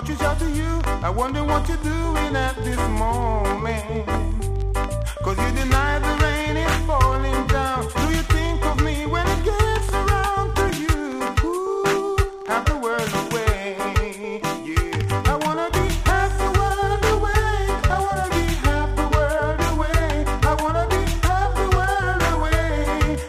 reach out to you. I wonder what you're doing at this moment. Cause you deny the rain is falling down. Do you think of me when it gets